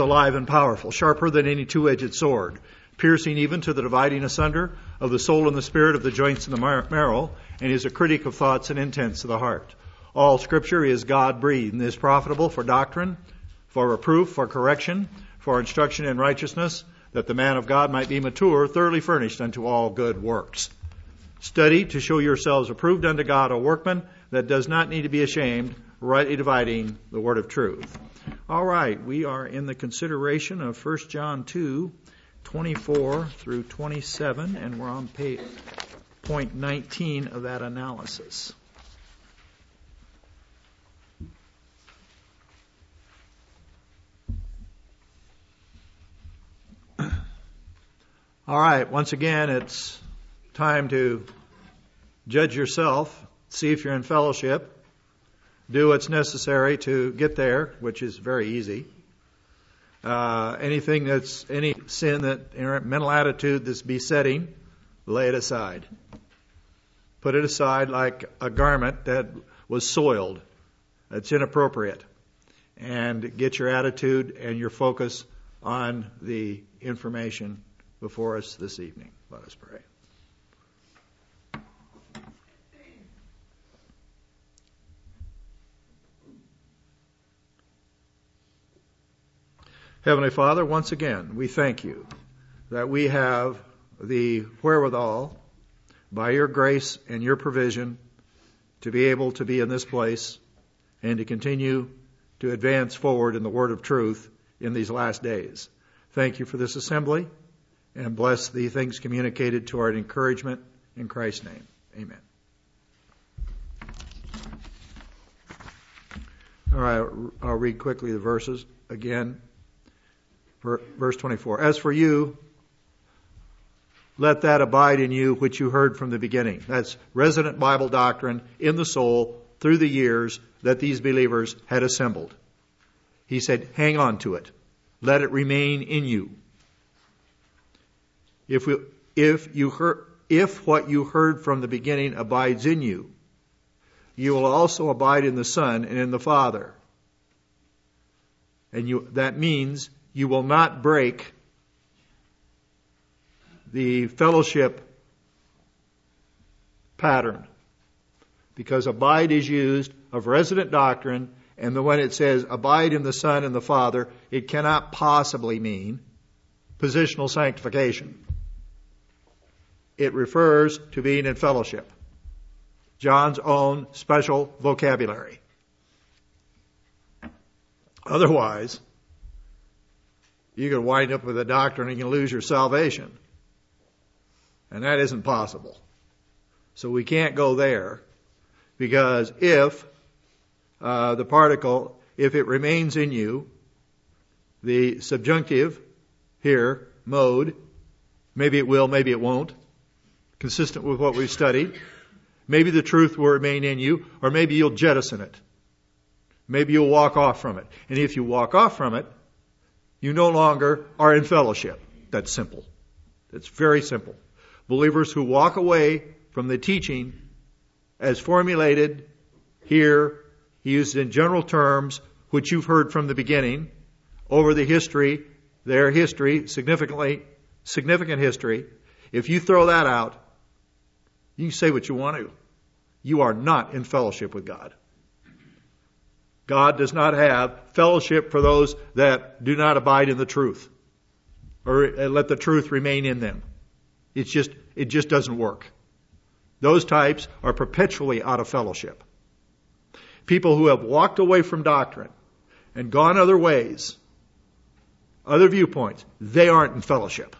alive and powerful, sharper than any two-edged sword, piercing even to the dividing asunder of the soul and the spirit, of the joints and the marrow, and is a critic of thoughts and intents of the heart. All Scripture is God-breathed and is profitable for doctrine, for reproof, for correction, for instruction in righteousness, that the man of God might be mature, thoroughly furnished unto all good works. Study to show yourselves approved unto God, a workman that does not need to be ashamed, rightly dividing the word of truth. All right, we are in the consideration of 1 John 2, 24 through 27, and we're on point 19 of that analysis. All right, once again, it's time to judge yourself, see if you're in fellowship, do what's necessary to get there, which is very easy. Any sin that mental attitude that's besetting, lay it aside. Put it aside like a garment that was soiled. That's inappropriate. And get your attitude and your focus on the information before us this evening. Let us pray. Heavenly Father, once again, we thank you that we have the wherewithal, by your grace and your provision, to be able to be in this place and to continue to advance forward in the word of truth in these last days. Thank you for this assembly, and bless the things communicated to our encouragement in Christ's name. Amen. All right, I'll read quickly the verses again. Verse 24. As for you, let that abide in you which you heard from the beginning. That's resident Bible doctrine in the soul through the years that these believers had assembled. He said, hang on to it. Let it remain in you. If what you heard from the beginning abides in you, you will also abide in the Son and in the Father. And that means you will not break the fellowship pattern, because abide is used of resident doctrine, and when it says abide in the Son and the Father, it cannot possibly mean positional sanctification. It refers to being in fellowship. John's own special vocabulary. Otherwise, you can wind up with a doctrine and you lose your salvation. And that isn't possible. So we can't go there, because if the particle, if it remains in you, the subjunctive here, mode, maybe it will, maybe it won't, consistent with what we've studied. Maybe the truth will remain in you, or maybe you'll jettison it. Maybe you'll walk off from it. And if you walk off from it, you no longer are in fellowship. That's simple. That's very simple. Believers who walk away from the teaching as formulated here, used in general terms, which you've heard from the beginning, over the history, their history, significant history, if you throw that out, you can say what you want to. You are not in fellowship with God. God does not have fellowship for those that do not abide in the truth, or let the truth remain in them. It just doesn't work. Those types are perpetually out of fellowship. People who have walked away from doctrine and gone other ways, other viewpoints, they aren't in fellowship.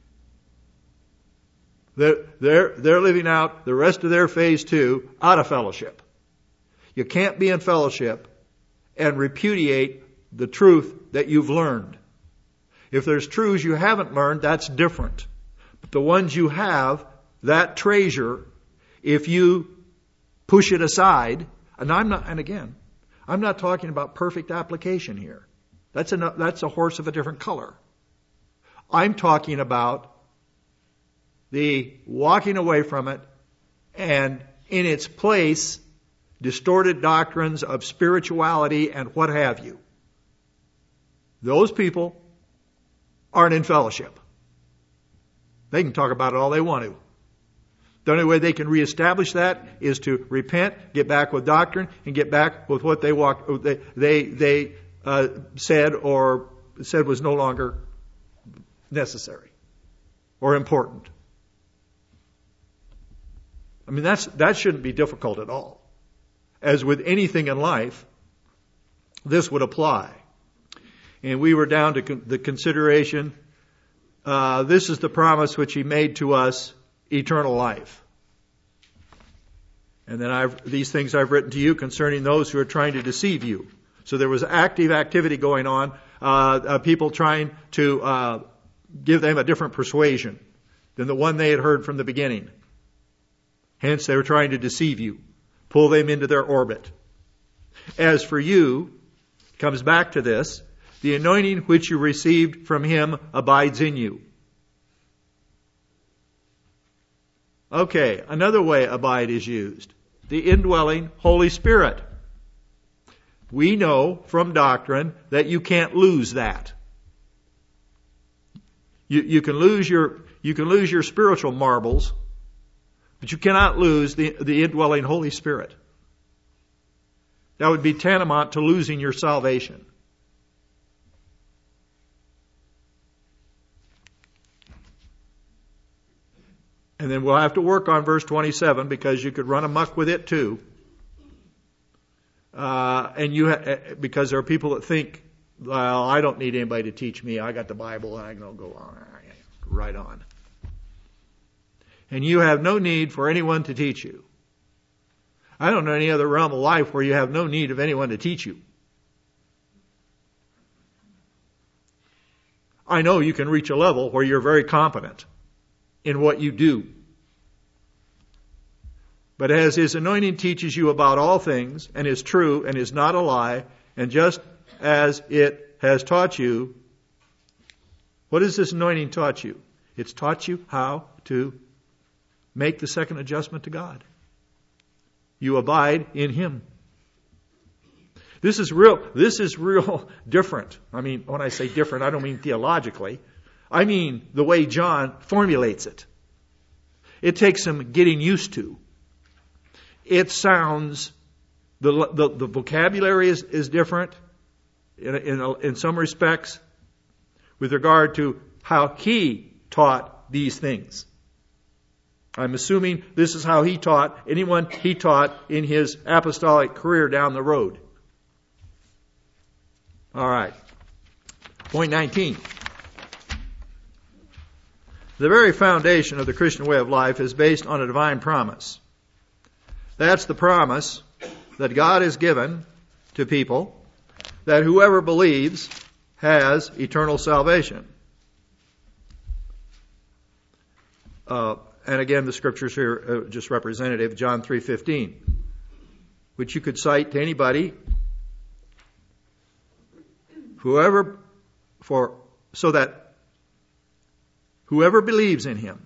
They're living out the rest of their phase 2 out of fellowship. You can't be in fellowship and repudiate the truth that you've learned. If there's truths you haven't learned, that's different. But the ones you have, that treasure, if you push it aside, and I'm not talking about perfect application here. That's a horse of a different color. I'm talking about the walking away from it, and in its place, distorted doctrines of spirituality and what have you. those people aren't in fellowship. They can talk about it all they want to. The only way they can reestablish that is to repent, get back with doctrine, and get back with what they said was no longer necessary or important. I mean, that shouldn't be difficult at all. As with anything in life, this would apply. And we were down to the consideration, this is the promise which He made to us, eternal life. And then these things I've written to you concerning those who are trying to deceive you. So there was active activity going on, people trying to give them a different persuasion than the one they had heard from the beginning. Hence, they were trying to deceive you, pull them into their orbit. As for you, comes back to this, the anointing which you received from Him abides in you. Okay, another way abide is used. The indwelling Holy Spirit. We know from doctrine that you can't lose that. You can lose your spiritual marbles, but you cannot lose the indwelling Holy Spirit. That would be tantamount to losing your salvation. And then we'll have to work on verse 27 because you could run amok with it too. Because there are people that think, well, I don't need anybody to teach me. I got the Bible and I can go on, right on. And you have no need for anyone to teach you. I don't know any other realm of life where you have no need of anyone to teach you. I know you can reach a level where you're very competent in what you do. But as His anointing teaches you about all things, and is true, and is not a lie, and just as it has taught you, what has this anointing taught you? It's taught you how to make the second adjustment to God. You abide in Him. This is real different. I mean, when I say different, I don't mean theologically. I mean the way John formulates it. It takes some getting used to. It sounds, the vocabulary is different in some respects with regard to how He taught these things. I'm assuming this is how He taught anyone He taught in His apostolic career down the road. All right. Point 19. The very foundation of the Christian way of life is based on a divine promise. That's the promise that God has given to people, that whoever believes has eternal salvation. And again, the scriptures here are just representative, John 3:15, which you could cite to anybody. So that whoever believes in Him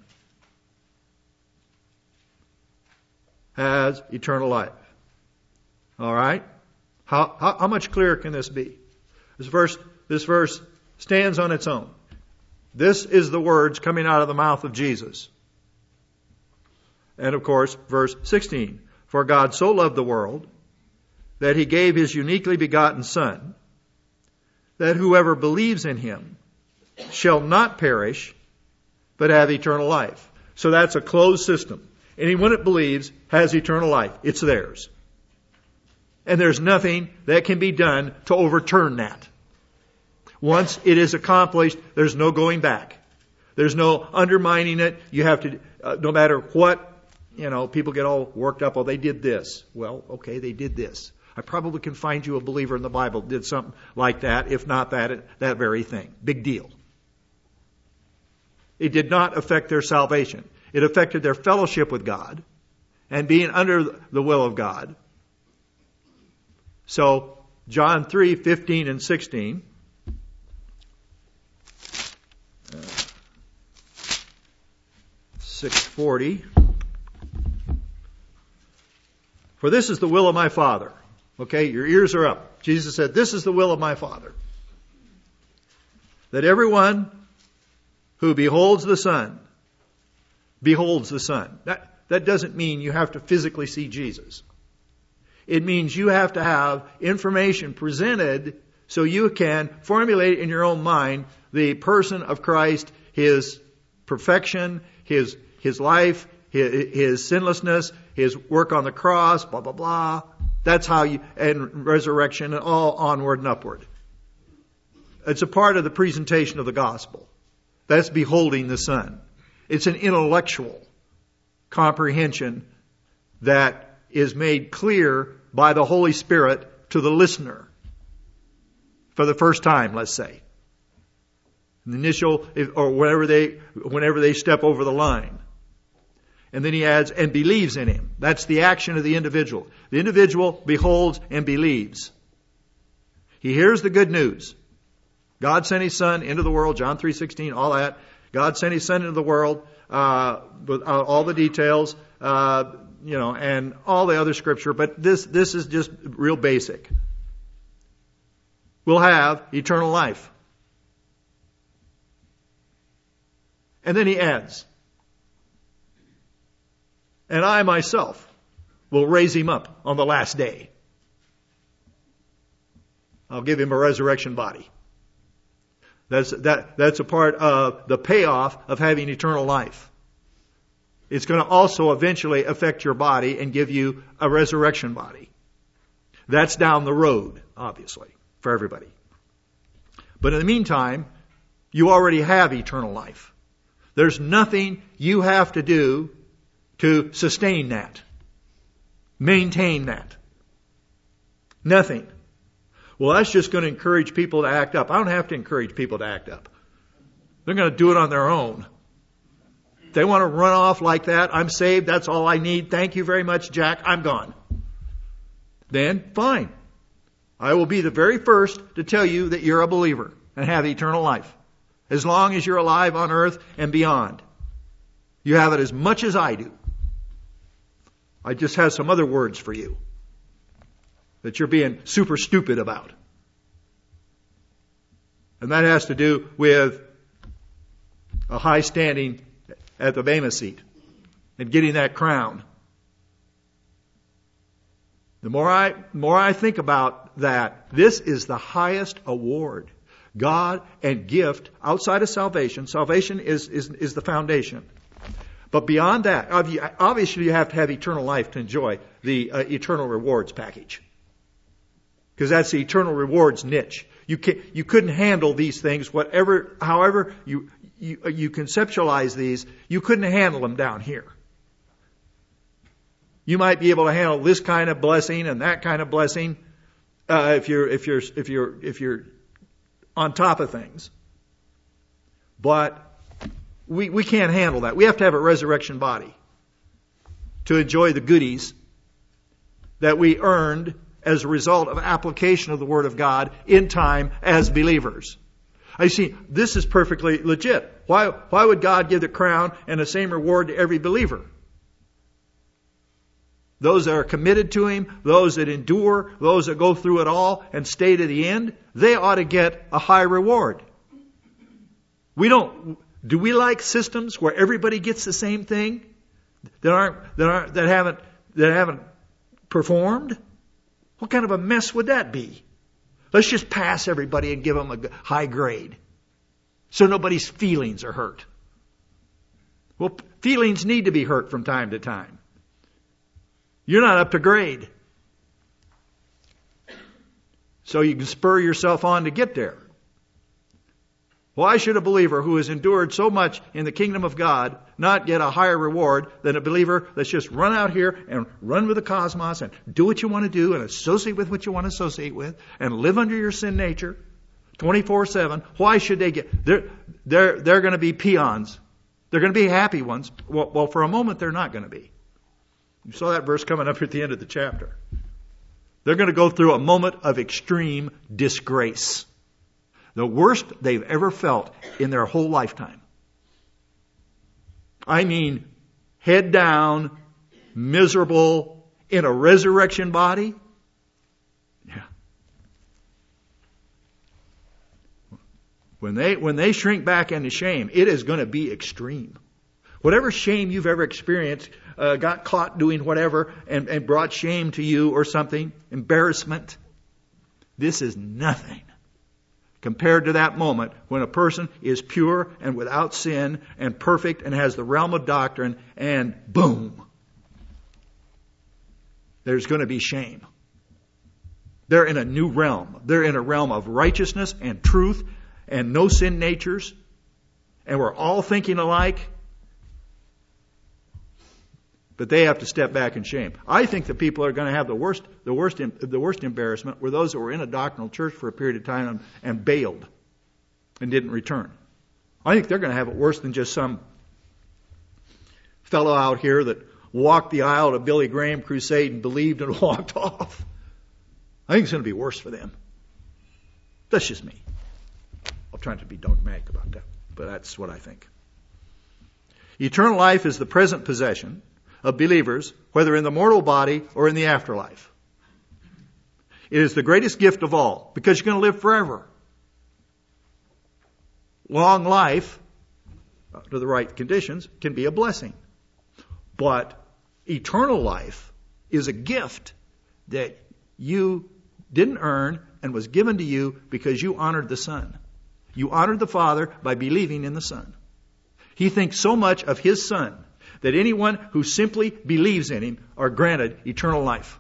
has eternal life. All right? How much clearer can this be? This verse stands on its own. This is the words coming out of the mouth of Jesus. And of course, verse 16. For God so loved the world that He gave His uniquely begotten Son, that whoever believes in Him shall not perish, but have eternal life. So that's a closed system. Anyone that believes has eternal life. It's theirs. And there's nothing that can be done to overturn that. Once it is accomplished, there's no going back. There's no undermining it. You have to, no matter what, people get all worked up. Oh, they did this. Well, okay, they did this. I probably can find you a believer in the Bible that did something like that, if not that very thing. Big deal. It did not affect their salvation. It affected their fellowship with God and being under the will of God. So, John 3:15 and 16. 6:40. For this is the will of my Father. Okay, your ears are up. Jesus said, this is the will of my Father. that everyone who beholds the Son beholds the Son. That doesn't mean you have to physically see Jesus. It means you have to have information presented so you can formulate in your own mind the person of Christ, His perfection, His life, His sinlessness, His work on the cross, blah, blah, blah. That's how and resurrection and all onward and upward. It's a part of the presentation of the gospel. That's beholding the Son. It's an intellectual comprehension that is made clear by the Holy Spirit to the listener for the first time, let's say. The initial, or whenever they step over the line. And then he adds, and believes in Him. That's the action of the individual. The individual beholds and believes. He hears the good news. God sent His Son into the world, John 3:16, all that. God sent His Son into the world, with all the details, and all the other scripture. But this is just real basic. We'll have eternal life. And then he adds, and I myself will raise him up on the last day. I'll give him a resurrection body. That's a part of the payoff of having eternal life. It's going to also eventually affect your body and give you a resurrection body. That's down the road, obviously, for everybody. But in the meantime, you already have eternal life. There's nothing you have to do to sustain that, maintain that. Nothing. Well, that's just going to encourage people to act up. I don't have to encourage people to act up. They're going to do it on their own. If they want to run off like that, I'm saved, that's all I need. Thank you very much, Jack. I'm gone. Then, fine. I will be the very first to tell you that you're a believer and have eternal life. As long as you're alive on earth and beyond. You have it as much as I do. I just have some other words for you that you're being super stupid about. And that has to do with a high standing at the Bema seat and getting that crown. The more I think about that, this is the highest award, God and gift outside of salvation. Salvation is the foundation. But beyond that, obviously you have to have eternal life to enjoy the eternal rewards package. Because that's the eternal rewards niche. You couldn't handle these things, however you conceptualize these, you couldn't handle them down here. You might be able to handle this kind of blessing and that kind of blessing if you're on top of things. But we can't handle that. We have to have a resurrection body to enjoy the goodies that we earned as a result of application of the Word of God in time as believers. I see, this is perfectly legit. Why would God give the crown and the same reward to every believer? Those that are committed to Him, those that endure, those that go through it all and stay to the end, they ought to get a high reward. Do we like systems where everybody gets the same thing that haven't performed? What kind of a mess would that be? Let's just pass everybody and give them a high grade so nobody's feelings are hurt. Well, feelings need to be hurt from time to time. You're not up to grade. So you can spur yourself on to get there. Why should a believer who has endured so much in the kingdom of God not get a higher reward than a believer that's just run out here and run with the cosmos and do what you want to do and associate with what you want to associate with and live under your sin nature 24/7? Why should they get... They're going to be peons. They're going to be happy ones. Well, for a moment, they're not going to be. You saw that verse coming up at the end of the chapter. They're going to go through a moment of extreme disgrace. The worst they've ever felt in their whole lifetime. I mean, head down, miserable, in a resurrection body. Yeah. When they shrink back into shame, it is going to be extreme. Whatever shame you've ever experienced, got caught doing whatever and brought shame to you or something, embarrassment, this is nothing compared to that moment when a person is pure and without sin and perfect and has the realm of doctrine, and boom, there's going to be shame. They're in a new realm. They're in a realm of righteousness and truth and no sin natures, and we're all thinking alike. But they have to step back in shame. I think the people are going to have the worst embarrassment were those that were in a doctrinal church for a period of time and bailed and didn't return. I think they're going to have it worse than just some fellow out here that walked the aisle at a Billy Graham crusade and believed and walked off. I think it's going to be worse for them. That's just me. I'll try not to be dogmatic about that, but that's what I think. Eternal life is the present possession of believers, whether in the mortal body or in the afterlife. It is the greatest gift of all, because you're going to live forever. Long life, to the right conditions, can be a blessing. But eternal life is a gift that you didn't earn and was given to you because you honored the Son. You honored the Father by believing in the Son. He thinks so much of His Son that anyone who simply believes in Him are granted eternal life.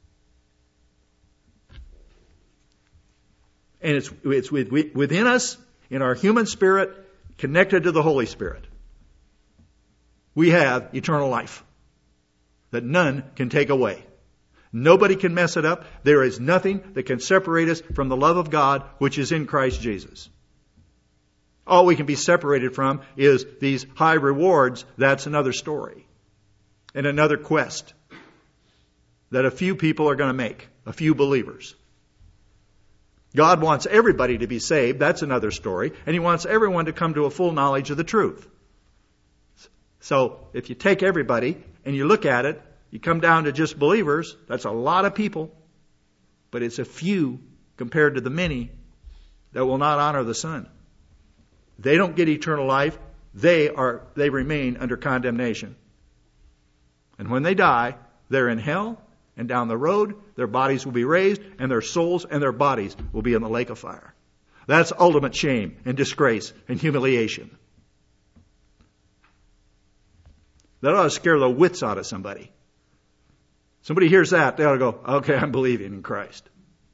And it's within us, in our human spirit, connected to the Holy Spirit. We have eternal life that none can take away. Nobody can mess it up. There is nothing that can separate us from the love of God which is in Christ Jesus. All we can be separated from is these high rewards. That's another story. And another quest that a few people are going to make. A few believers. God wants everybody to be saved. That's another story. And He wants everyone to come to a full knowledge of the truth. So if you take everybody and you look at it, you come down to just believers, that's a lot of people. But it's a few compared to the many that will not honor the Son. They don't get eternal life. They remain under condemnation. And when they die, they're in hell, and down the road, their bodies will be raised, and their souls and their bodies will be in the lake of fire. That's ultimate shame and disgrace and humiliation. That ought to scare the wits out of somebody. Somebody hears that, they ought to go, okay, I'm believing in Christ.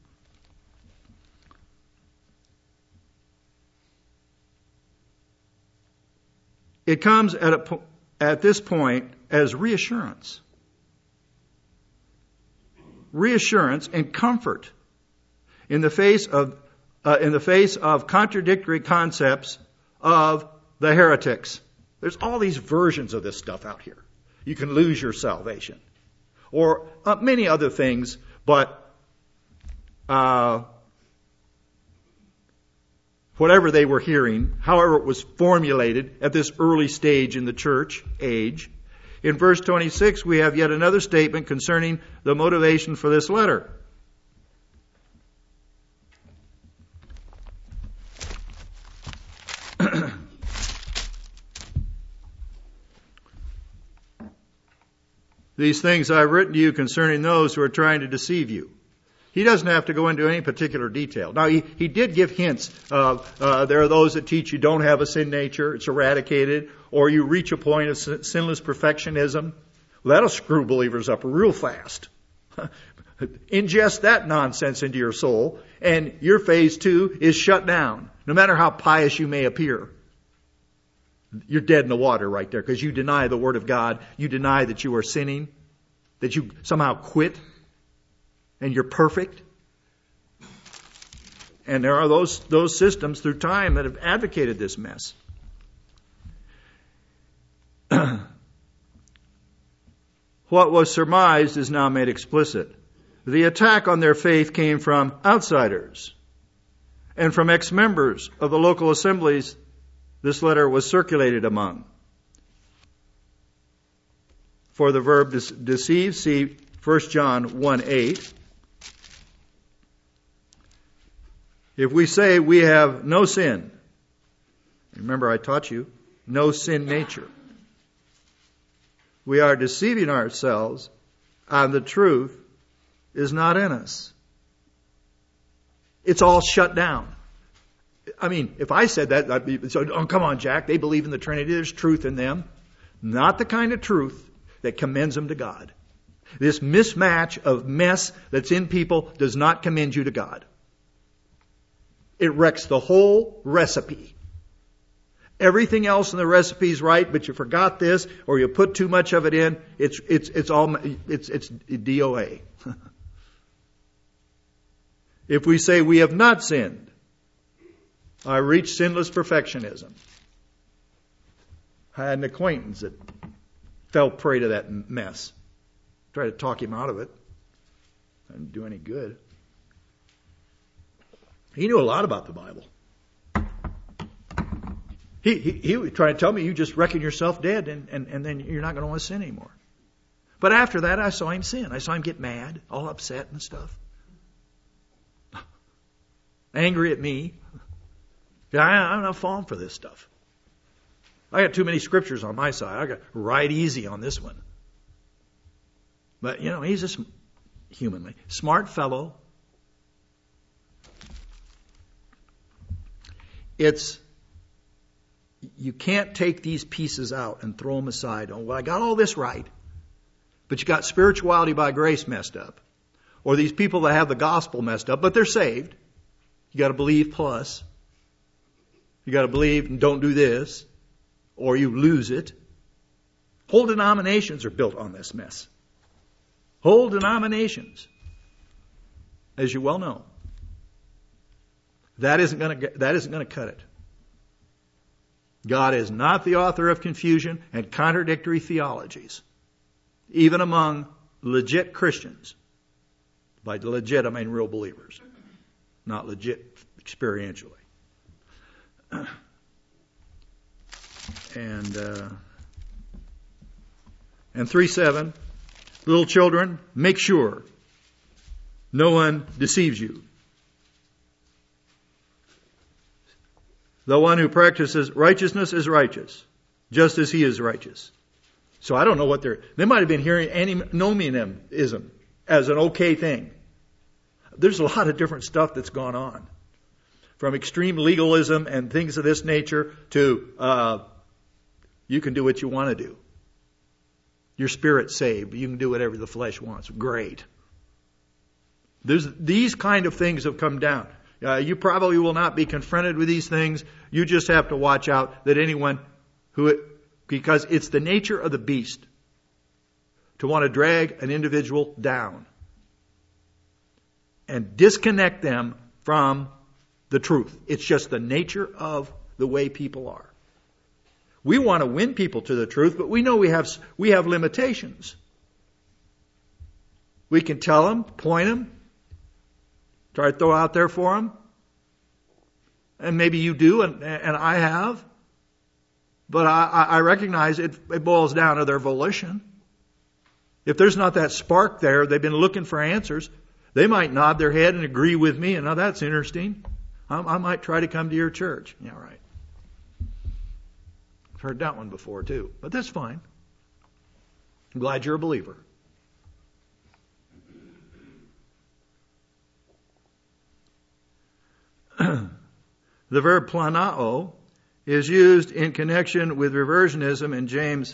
It comes at this point as reassurance. Reassurance and comfort in the face of contradictory concepts of the heretics. There's all these versions of this stuff out here. You can lose your salvation. Or many other things, but whatever they were hearing, however it was formulated at this early stage in the church age. In verse 26, we have yet another statement concerning the motivation for this letter. These things I have written to you concerning those who are trying to deceive you. He doesn't have to go into any particular detail. Now, he did give hints. There are those that teach you don't have a sin nature, it's eradicated, or you reach a point of sinless perfectionism. Well, that'll screw believers up real fast. Ingest that nonsense into your soul, and your phase 2 is shut down. No matter how pious you may appear. You're dead in the water right there, because you deny the Word of God. You deny that you are sinning, that you somehow quit. And you're perfect. And there are those systems through time that have advocated this mess. What was surmised is now made explicit. The attack on their faith came from outsiders and from ex-members of the local assemblies this letter was circulated among. For the verb deceive, see 1 John 1:8. If we say we have no sin, Remember I taught you, no sin nature. We are deceiving ourselves, and the truth is not in us. It's all shut down. I mean, if I said that, I'd be, so, oh, come on, Jack, they believe in the Trinity, there's truth in them. Not the kind of truth that commends them to God. This mismatch of mess that's in people does not commend you to God. It wrecks the whole recipe. Everything else in the recipe is right, but you forgot this, or you put too much of it in. It's DOA. If we say we have not sinned, I reach sinless perfectionism. I had an acquaintance that fell prey to that mess. Tried to talk him out of it. Didn't do any good. He knew a lot about the Bible. He would try to tell me, you just reckon yourself dead and then you're not going to want to sin anymore. But after that, I saw him sin. I saw him get mad, all upset and stuff. Angry at me. I'm not falling for this stuff. I got too many scriptures on my side. I got to ride easy on this one. But, he's a humanly smart fellow. You can't take these pieces out and throw them aside. Oh, well, I got all this right. But you got spirituality by grace messed up. Or these people that have the gospel messed up, but they're saved. You got to believe plus. You got to believe and don't do this, or you lose it. Whole denominations are built on this mess. Whole denominations, as you well know. That isn't going to cut it. God is not the author of confusion and contradictory theologies, even among legit Christians. By legit, I mean real believers, not legit experientially. And 3:7, little children, make sure no one deceives you. The one who practices righteousness is righteous, just as he is righteous. So I don't know what they might have been hearing antinomianism as an okay thing. There's a lot of different stuff that's gone on. From extreme legalism and things of this nature to you can do what you want to do. Your spirit's saved. You can do whatever the flesh wants. Great. These kind of things have come down. You probably will not be confronted with these things. You just have to watch out that anyone because it's the nature of the beast to want to drag an individual down and disconnect them from the truth. It's just the nature of the way people are. We want to win people to the truth, but we know we have limitations. We can tell them, point them, try to throw out there for them. And maybe you do, and I have. But I recognize it boils down to their volition. If there's not that spark there, they've been looking for answers. They might nod their head and agree with me, and now that's interesting. I might try to come to your church. Yeah, right. I've heard that one before too, but that's fine. I'm glad you're a believer. The verb planao is used in connection with reversionism in James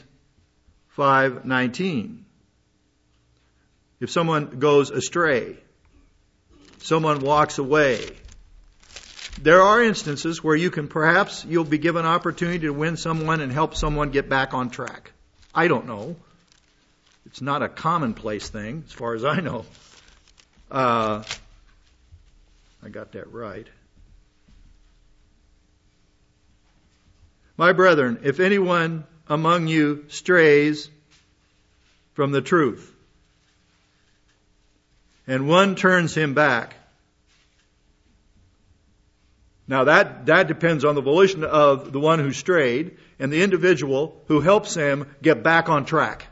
5:19. If someone goes astray, someone walks away, there are instances where you'll be given opportunity to win someone and help someone get back on track. I don't know. It's not a commonplace thing, as far as I know. I got that right. My brethren, if anyone among you strays from the truth, and one turns him back. Now that depends on the volition of the one who strayed and the individual who helps him get back on track.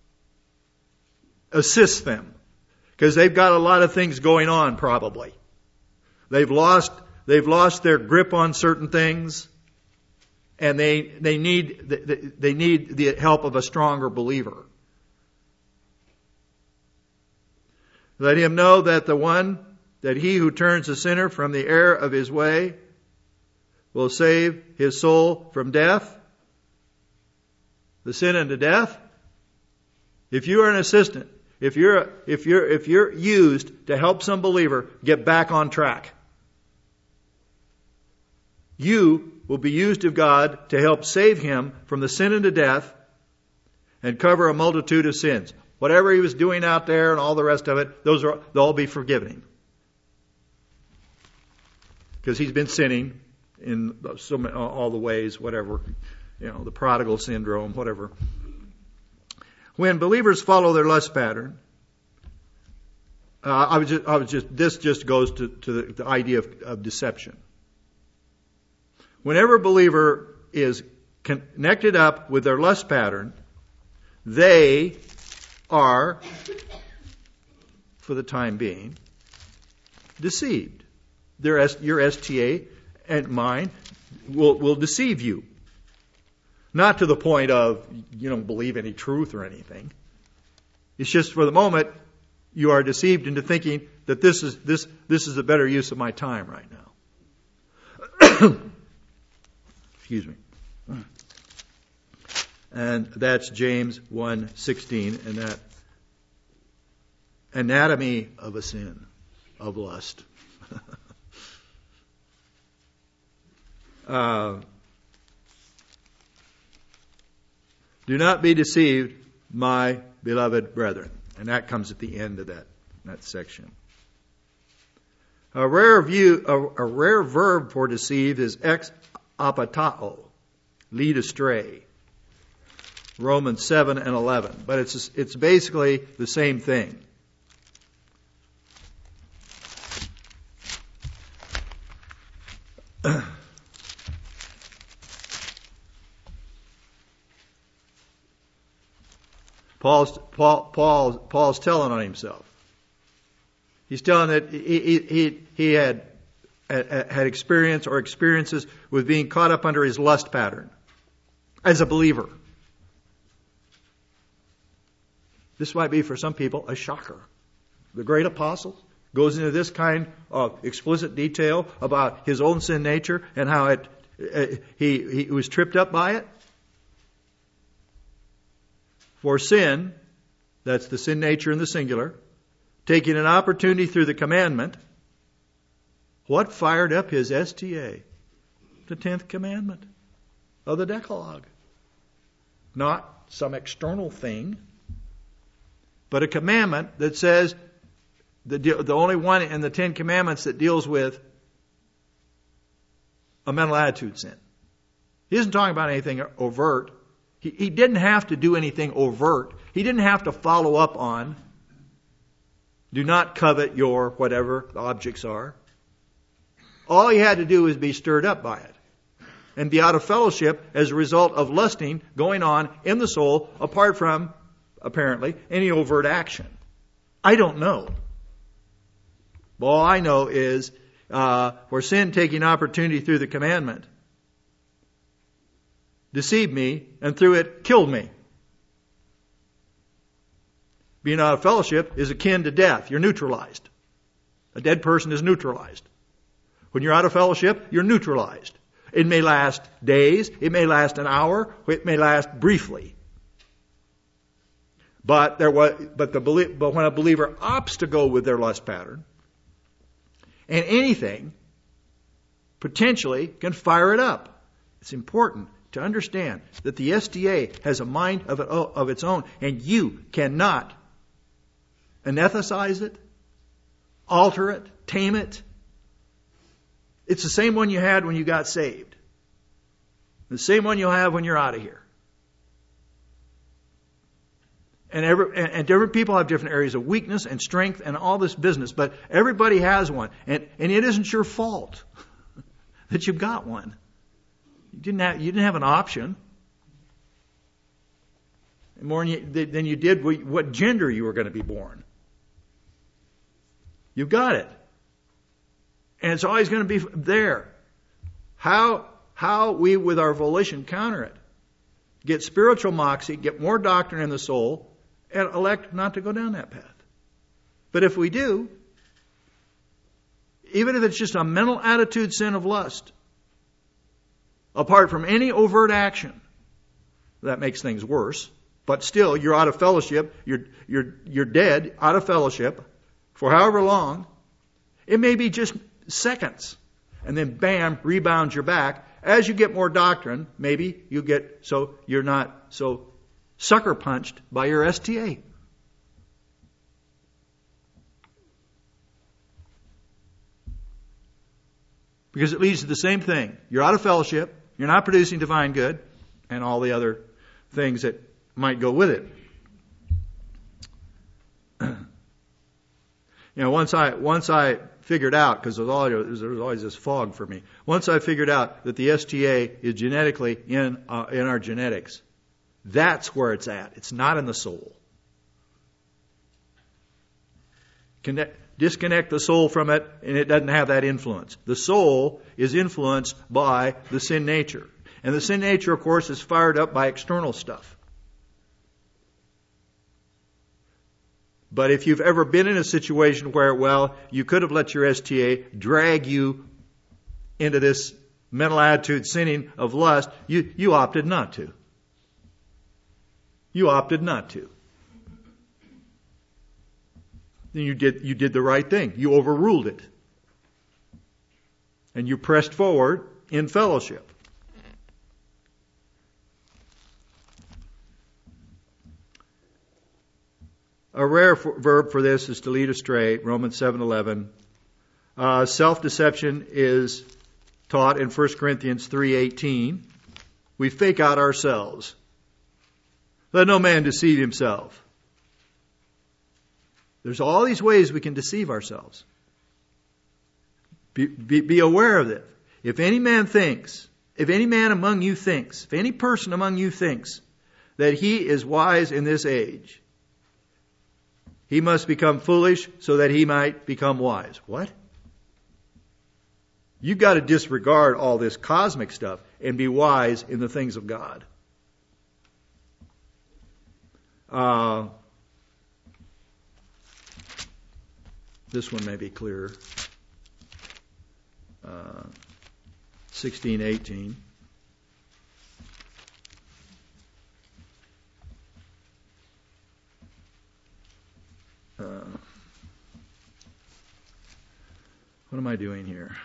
Assists them. Because they've got a lot of things going on probably. They've lost their grip on certain things. and they need the help of a stronger believer. Let him know that he who turns a sinner from the error of his way will save his soul from death, the sin unto death. If you are an assistant, if you're used to help some believer get back on track, you will be used of God to help save him from the sin unto death and cover a multitude of sins. Whatever he was doing out there and all the rest of it, they'll all be forgiven him. Because he's been sinning in all the ways, whatever, the prodigal syndrome, whatever. When believers follow their lust pattern, this just goes to the idea of deception. Whenever a believer is connected up with their lust pattern, they are, for the time being, deceived. Your STA and mine will deceive you. Not to the point of you don't believe any truth or anything. It's just for the moment you are deceived into thinking that this is a better use of my time right now. Excuse me. And that's James 1:16, and that anatomy of a sin, of lust. Do not be deceived, my beloved brethren. And that comes at the end of that section. A rare verb for deceive is ex apatao, lead astray. Romans 7 and 11. But it's basically the same thing. Paul's telling on himself. He's telling that he had experience or experiences with being caught up under his lust pattern as a believer. This might be for some people a shocker. The great apostle goes into this kind of explicit detail about his own sin nature and how he was tripped up by it. For sin, that's the sin nature in the singular, taking an opportunity through the commandment, what fired up his STA? The 10th commandment of the Decalogue. Not some external thing, but a commandment that says the only one in the 10 commandments that deals with a mental attitude sin. He isn't talking about anything overt. He didn't have to do anything overt. He didn't have to follow up on, do not covet your whatever the objects are. All he had to do was be stirred up by it and be out of fellowship as a result of lusting going on in the soul apart from, apparently, any overt action. I don't know. All I know is for sin taking opportunity through the commandment deceived me, and through it killed me. Being out of fellowship is akin to death. You're neutralized. A dead person is neutralized. When you're out of fellowship, you're neutralized. It may last days, it may last an hour, it may last briefly. But when a believer opts to go with their lust pattern, and anything potentially can fire it up. It's important to understand that the STA has a mind of its own, and you cannot anesthetize it, alter it, tame it. It's the same one you had when you got saved. The same one you'll have when you're out of here. And different people have different areas of weakness and strength and all this business, but everybody has one. And it isn't your fault that you've got one. You didn't have an option. More than you did what gender you were going to be born. You've got it. And it's always going to be there. How how we, with our volition, counter it. Get spiritual moxie, get more doctrine in the soul, and elect not to go down that path. But if we do, even if it's just a mental attitude sin of lust, apart from any overt action, that makes things worse. But still, you're out of fellowship. You're dead, out of fellowship, for however long. It may be just seconds, and then bam, rebounds your back. As you get more doctrine, maybe you get so you're not so sucker punched by your STA. Because it leads to the same thing. You're out of fellowship, you're not producing divine good, and all the other things that might go with it. Once I figured out, because there was always this fog for me. Once I figured out that the STA is genetically in our genetics, that's where it's at. It's not in the soul. Disconnect the soul from it, and it doesn't have that influence. The soul is influenced by the sin nature. And the sin nature, of course, is fired up by external stuff. But if you've ever been in a situation where, you could have let your STA drag you into this mental attitude sinning of lust, you opted not to. You opted not to. Then you did the right thing. You overruled it. And you pressed forward in fellowship. A rare verb for this is to lead astray, Romans 7:11. Self-deception is taught in 1 Corinthians 3:18. We fake out ourselves. Let no man deceive himself. There's all these ways we can deceive ourselves. Be aware of it. If any man among you thinks, if any person among you thinks that he is wise in this age, he must become foolish so that he might become wise. What? You've got to disregard all this cosmic stuff and be wise in the things of God. This one may be clearer. 16:18. What am I doing here?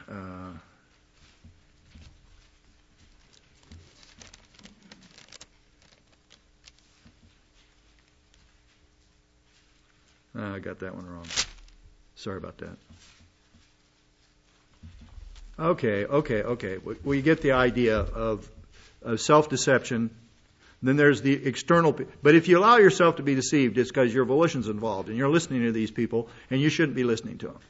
I got that one wrong. Sorry about that. Okay. Well, you get the idea of self-deception. Then there's the external. But if you allow yourself to be deceived, it's because your volition's involved and you're listening to these people and you shouldn't be listening to them.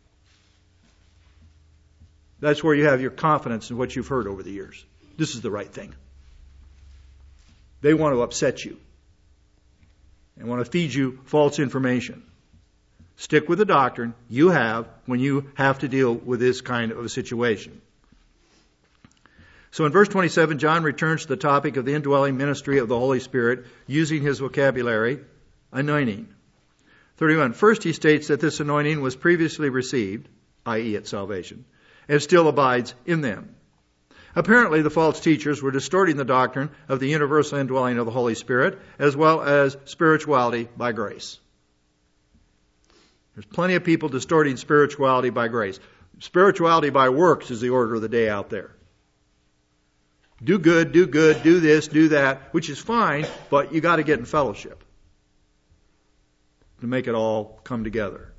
That's where you have your confidence in what you've heard over the years. This is the right thing. They want to upset you and want to feed you false information. Stick with the doctrine you have when you have to deal with this kind of a situation. So in verse 27, John returns to the topic of the indwelling ministry of the Holy Spirit using his vocabulary, anointing. 31. First he states that this anointing was previously received, i.e. at salvation, and still abides in them. Apparently the false teachers were distorting the doctrine of the universal indwelling of the Holy Spirit as well as spirituality by grace. There's plenty of people distorting spirituality by grace. Spirituality by works is the order of the day out there. Do good, do this, do that, which is fine, but you got to get in fellowship to make it all come together.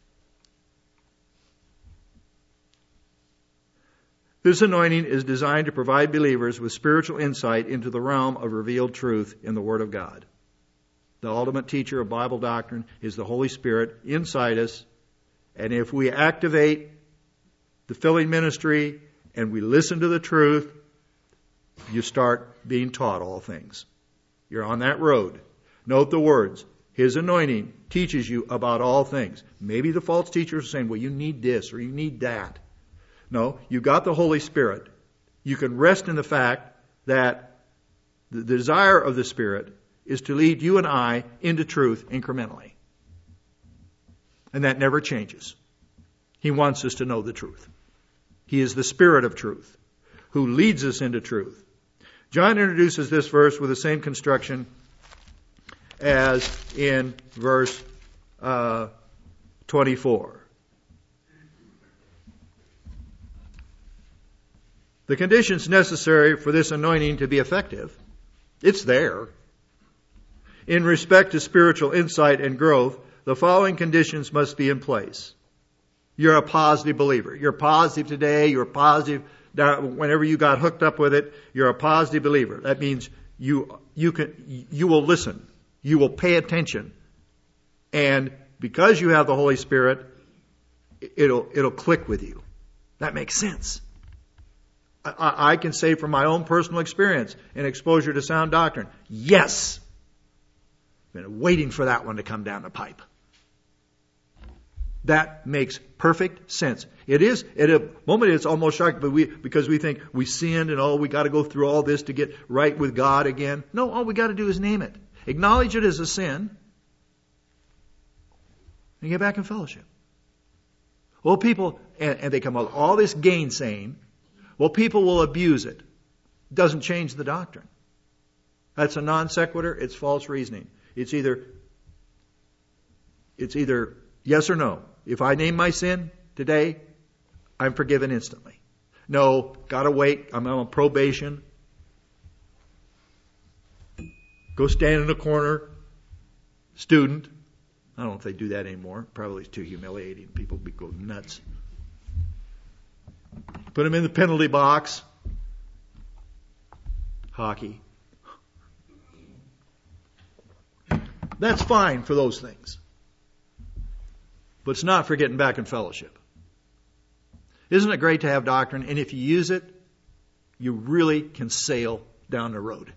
This anointing is designed to provide believers with spiritual insight into the realm of revealed truth in the Word of God. The ultimate teacher of Bible doctrine is the Holy Spirit inside us, and if we activate the filling ministry and we listen to the truth, you start being taught all things. You're on that road. Note the words. His anointing teaches you about all things. Maybe the false teachers are saying, well, you need this or you need that. No, you got the Holy Spirit. you can rest in the fact that the desire of the Spirit is to lead you and I into truth incrementally. And that never changes. He wants us to know the truth. He is the Spirit of truth who leads us into truth. John introduces this verse with the same construction as in verse 24. The conditions necessary for this anointing to be effective, it's there. In respect to spiritual insight and growth, the following conditions must be in place. You're a positive believer. You're positive today. You're positive whenever you got hooked up with it. You're a positive believer. That means you will listen. You will pay attention. And because you have the Holy Spirit, it'll click with you. That makes sense. I can say from my own personal experience and exposure to sound doctrine, yes, been waiting for that one to come down the pipe. That makes perfect sense. It is, at a moment it's almost shocking, but because we think we sinned and we got to go through all this to get right with God again. No, all we got to do is name it. Acknowledge it as a sin and get back in fellowship. Well, people, and they come up with all this gainsaying. Well, people will abuse it. It doesn't change the doctrine. That's a non sequitur. It's false reasoning. It's either yes or no. If I name my sin today, I'm forgiven instantly. No, gotta wait. I'm on probation. Go stand in a corner. Student. I don't know if they do that anymore. Probably it's too humiliating. People go nuts. Put them in the penalty box. Hockey. That's fine for those things. But it's not for getting back in fellowship. Isn't it great to have doctrine? And if you use it, you really can sail down the road.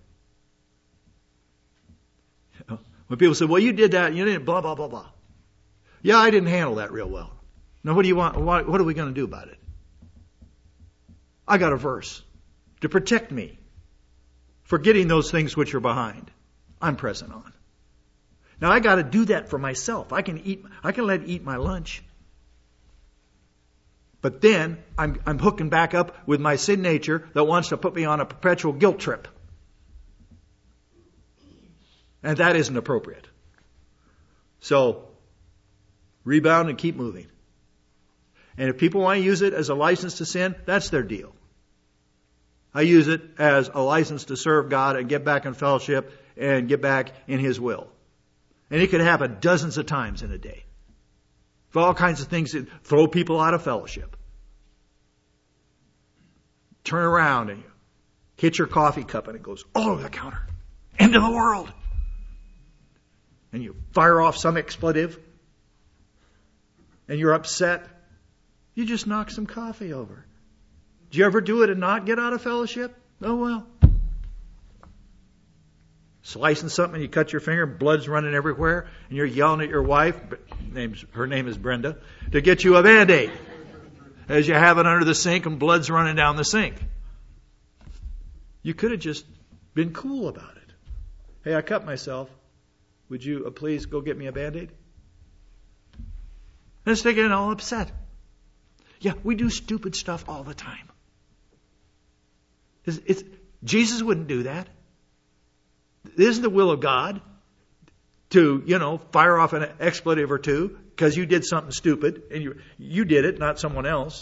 When people say, well, you did that, you didn't, blah, blah, blah, blah. Yeah, I didn't handle that real well. Now, what do you want? What are we going to do about it? I got a verse to protect me for getting those things which are behind. I'm present on. Now I got to do that for myself. I can let it eat my lunch. But then I'm hooking back up with my sin nature that wants to put me on a perpetual guilt trip. And that isn't appropriate. So, rebound and keep moving. And if people want to use it as a license to sin, that's their deal. I use it as a license to serve God and get back in fellowship and get back in His will. And it could happen dozens of times in a day. For all kinds of things that throw people out of fellowship. Turn around and you hit your coffee cup and it goes all over the counter. End of the world. And you fire off some expletive. And you're upset. You just knocked some coffee over. Did you ever do it and not get out of fellowship? Oh well. Slicing something, you cut your finger, blood's running everywhere, and you're yelling at your wife, her name is Brenda, to get you a Band-Aid as you have it under the sink and blood's running down the sink. You could have just been cool about it. Hey, I cut myself. Would you please go get me a Band-Aid? Instead of getting all upset. Yeah, we do stupid stuff all the time. Jesus wouldn't do that. It isn't the will of God to, fire off an expletive or two because you did something stupid and you did it, not someone else.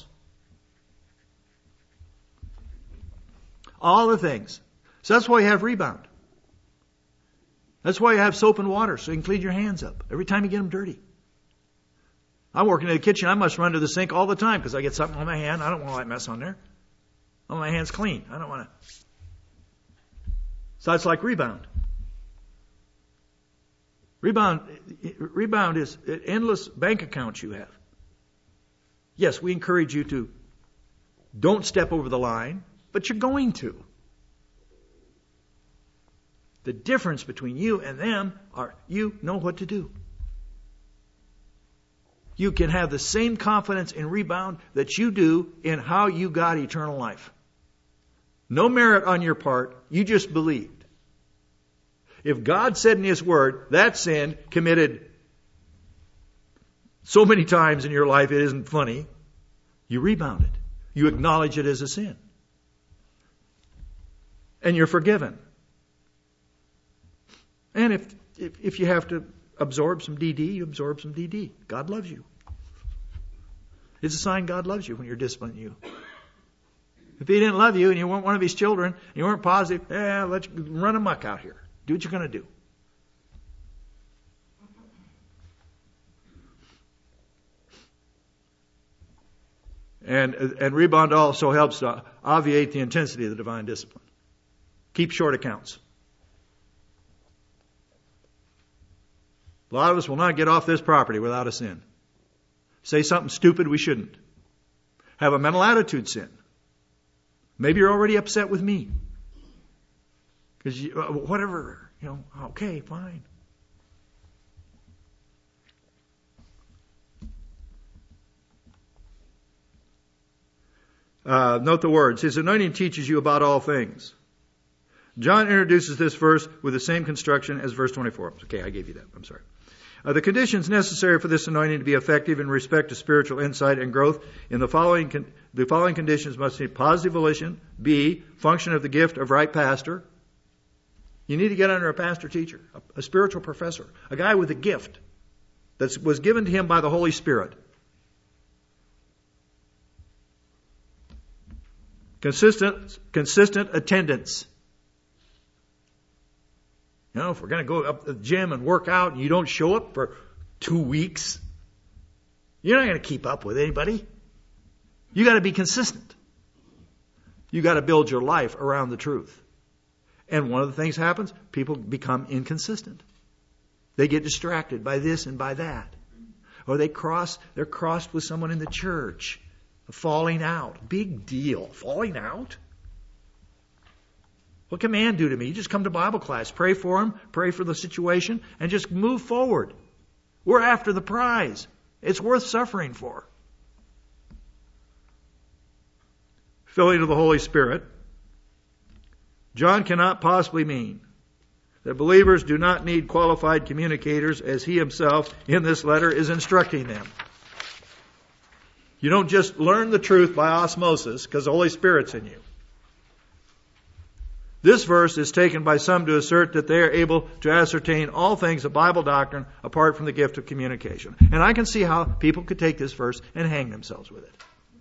All the things. So that's why you have rebound. That's why you have soap and water so you can clean your hands up every time you get them dirty. I'm working in the kitchen. I must run to the sink all the time because I get something on my hand. I don't want all that mess on there. I want my hands clean. I don't want to. So it's like rebound. Rebound is endless bank accounts you have. Yes, we encourage you to don't step over the line, but you're going to. The difference between you and them are you know what to do. You can have the same confidence in rebound that you do in how you got eternal life. No merit on your part. You just believed. If God said in His Word, that sin committed so many times in your life it isn't funny, you rebound it. You acknowledge it as a sin. And you're forgiven. And if you have to absorb some DD, you absorb some DD. God loves you. It's a sign God loves you when you're disciplining you. If He didn't love you and you weren't one of His children, and you weren't positive, let's run amok out here. Do what you're going to do. And rebound also helps to obviate the intensity of the divine discipline. Keep short accounts. A lot of us will not get off this property without a sin. Say something stupid we shouldn't. Have a mental attitude sin. Maybe you're already upset with me. Because whatever, okay, fine. Note the words. His anointing teaches you about all things. John introduces this verse with the same construction as verse 24. Okay, I gave you that. I'm sorry. The conditions necessary for this anointing to be effective in respect to spiritual insight and growth in the following conditions must be positive volition. B, function of the gift of right pastor. You need to get under a pastor teacher, a spiritual professor, a guy with a gift that was given to him by the Holy Spirit. Consistent attendance. If we're going to go up to the gym and work out and you don't show up for 2 weeks, you're not going to keep up with anybody. You got to be consistent. You got to build your life around the truth. And one of the things happens, people become inconsistent. They get distracted by this and by that. Or they're crossed with someone in the church. Falling out. Big deal. Falling out? What can man do to me? You just come to Bible class, pray for him, pray for the situation, and just move forward. We're after the prize. It's worth suffering for. Filling of the Holy Spirit. John cannot possibly mean that believers do not need qualified communicators, as he himself in this letter is instructing them. You don't just learn the truth by osmosis because the Holy Spirit's in you. This verse is taken by some to assert that they are able to ascertain all things of Bible doctrine apart from the gift of communication. And I can see how people could take this verse and hang themselves with it.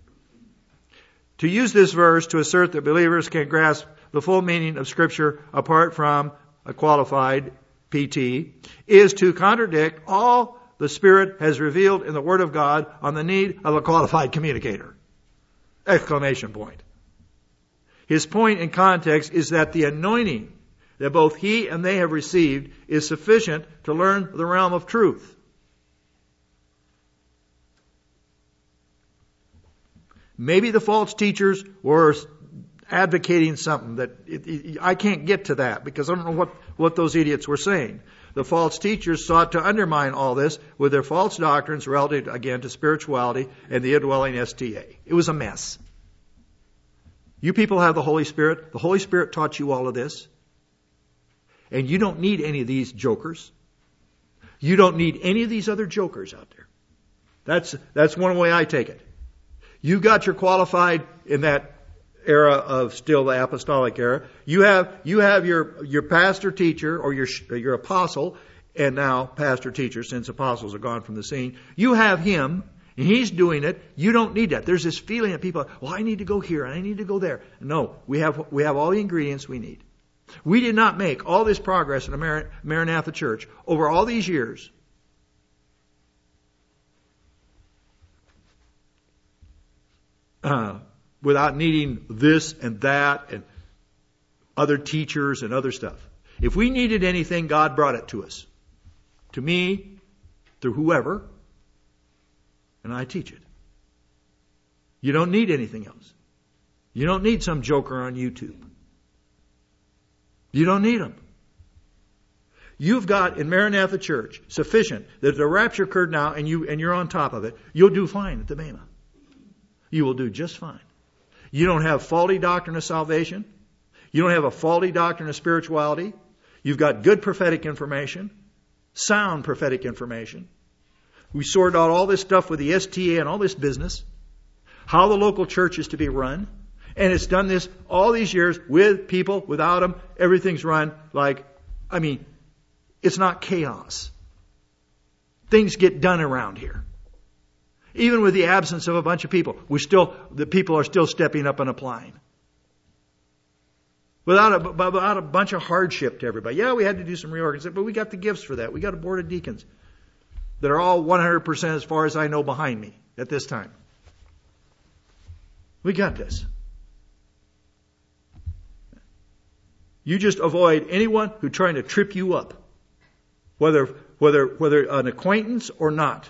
To use this verse to assert that believers can grasp the full meaning of Scripture apart from a qualified PT is to contradict all the Spirit has revealed in the Word of God on the need of a qualified communicator. Exclamation point. His point in context is that the anointing that both he and they have received is sufficient to learn the realm of truth. Maybe the false teachers were advocating something that I can't get to that because I don't know what those idiots were saying. The false teachers sought to undermine all this with their false doctrines relative, again, to spirituality and the indwelling STA. It was a mess. You people have the Holy Spirit. The Holy Spirit taught you all of this. And you don't need any of these jokers. You don't need any of these other jokers out there. That's one way I take it. You got your qualified in that era of still the apostolic era. You have your pastor teacher or your apostle, and now pastor teacher since apostles are gone from the scene. You have him. And he's doing it. You don't need that. There's this feeling that people, I need to go here and I need to go there. No, we have all the ingredients we need. We did not make all this progress in a Maranatha church over all these years without needing this and that and other teachers and other stuff. If we needed anything, God brought it to us. To me, through whoever. And I teach it. You don't need anything else. You don't need some joker on YouTube. You don't need them. You've got in Maranatha Church sufficient that if the rapture occurred now and you're on top of it, you'll do fine at the Bema. You will do just fine. You don't have faulty doctrine of salvation. You don't have a faulty doctrine of spirituality. You've got good prophetic information, sound prophetic information. We sorted out all this stuff with the STA and all this business, how the local church is to be run. And it's done this all these years with people, without them. Everything's run like, it's not chaos. Things get done around here. Even with the absence of a bunch of people, the people are still stepping up and applying. Without a bunch of hardship to everybody. Yeah, we had to do some reorganization, but we got the gifts for that. We got a board of deacons that are all 100%, as far as I know, behind me at this time. We got this. You just avoid anyone who's trying to trip you up, whether an acquaintance or not.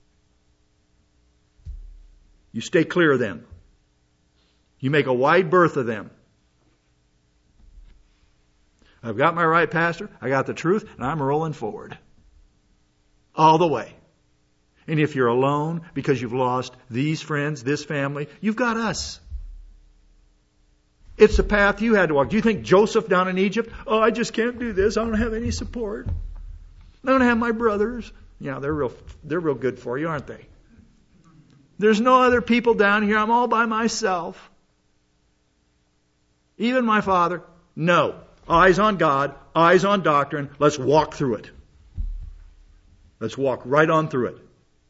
You stay clear of them. You make a wide berth of them. I've got my right pastor, I got the truth, and I'm rolling forward. All the way. And if you're alone because you've lost these friends, this family, you've got us. It's the path you had to walk. Do you think Joseph down in Egypt, I just can't do this. I don't have any support. I don't have my brothers. Yeah, they're real good for you, aren't they? There's no other people down here. I'm all by myself. Even my father. No. Eyes on God, eyes on doctrine. Let's walk through it. Let's walk right on through it.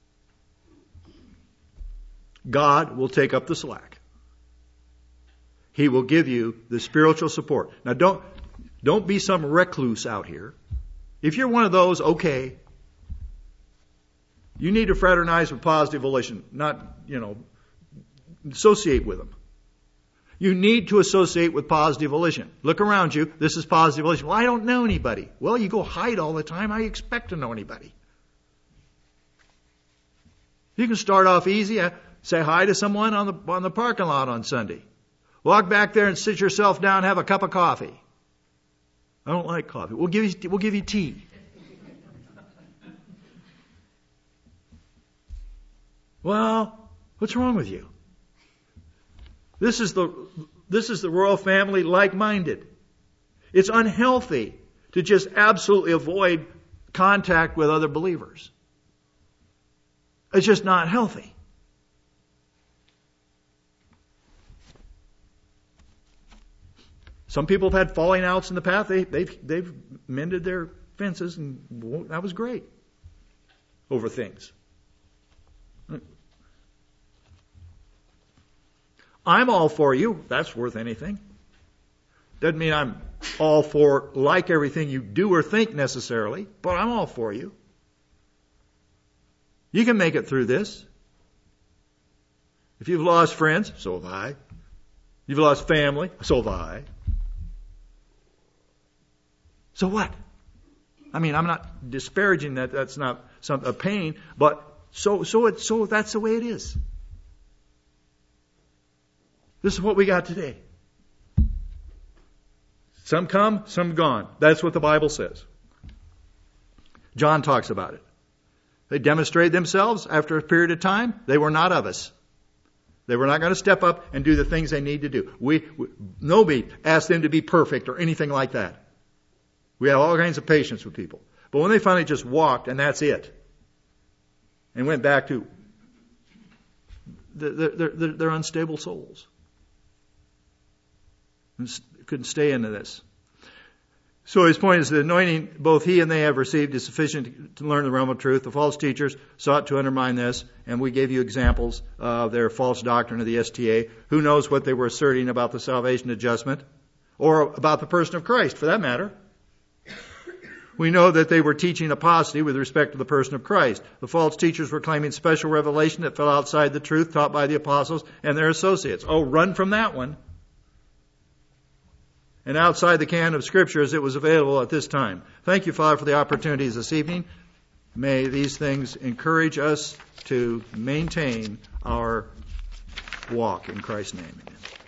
God will take up the slack. He will give you the spiritual support. Now don't be some recluse out here. If you're one of those, okay. You need to fraternize with positive volition, not, associate with them. You need to associate with positive volition. Look around you. This is positive volition. Well, I don't know anybody. Well, you go hide all the time. I expect to know anybody. You can start off easy. Say hi to someone on the parking lot on Sunday. Walk back there and sit yourself down, have a cup of coffee. I don't like coffee. We'll give you tea. Well, what's wrong with you? This is the royal family like-minded. It's unhealthy to just absolutely avoid contact with other believers. It's just not healthy. Some people have had falling outs in the past. They've mended their fences, and that was great over things. I'm all for you. That's worth anything. Doesn't mean I'm all for like everything you do or think necessarily, but I'm all for you. You can make it through this. If you've lost friends, so have I. You've lost family, so have I. So what? I'm not disparaging that. That's not a pain, but so that's the way it is. This is what we got today. Some come, some gone. That's what the Bible says. John talks about it. They demonstrated themselves after a period of time. They were not of us. They were not going to step up and do the things they need to do. Nobody asked them to be perfect or anything like that. We have all kinds of patience with people. But when they finally just walked, and that's it, and went back to, they're unstable souls. Couldn't stay into this. So his point is the anointing both he and they have received is sufficient to learn the realm of truth. The false teachers sought to undermine this, and we gave you examples of their false doctrine of the STA. Who knows what they were asserting about the salvation adjustment, or about the person of Christ, for that matter. We know that they were teaching apostasy with respect to the person of Christ. The false teachers were claiming special revelation that fell outside the truth taught by the apostles and their associates. Oh, run from that one. And outside the canon of Scripture as it was available at this time. Thank you, Father, for the opportunities this evening. May these things encourage us to maintain our walk in Christ's name. Amen.